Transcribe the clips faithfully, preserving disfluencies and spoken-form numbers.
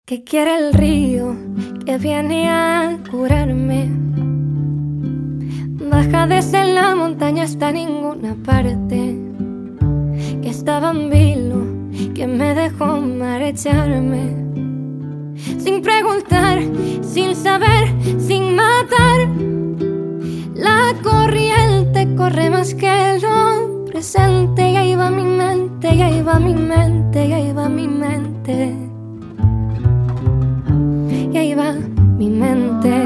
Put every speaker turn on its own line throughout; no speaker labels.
¿Qué quiere el río que viene a curarme? Baja desde la montaña hasta ninguna parte, que estaba en vilo, que me dejó marcharme. Sin preguntar, sin saber, sin matar. La corriente corre más que lo presente. Y ahí va mi mente, y ahí va mi mente, y ahí va mi mente. Y ahí va mi mente.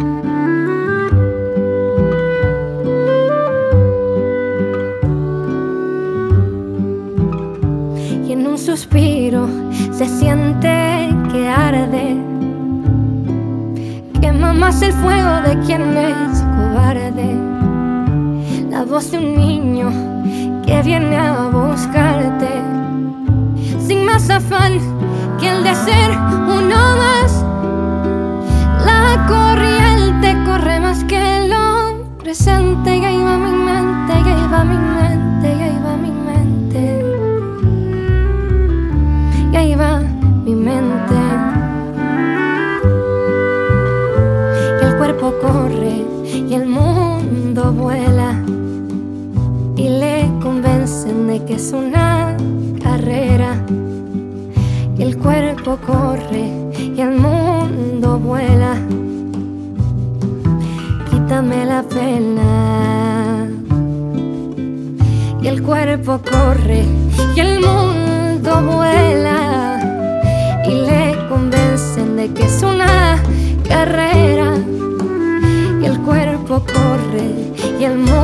Y en un suspiro se siente que arde, quema más el fuego de quien es cobarde. La voz de un niño que viene a buscarte, sin más afán que el de ser uno más. La corriente corre más que lo presente. Y ahí va mi mente, y ahí va mi mente, y ahí va mi mente. Y ahí va mi mente. Y el cuerpo corre y el mundo vuela, y le convencen de que es una carrera. Y el cuerpo corre y el mundo vuela. Quítame la pena. Y el cuerpo corre y el mundo vuela, y le convencen de que es una carrera. Y el cuerpo corre y el mundo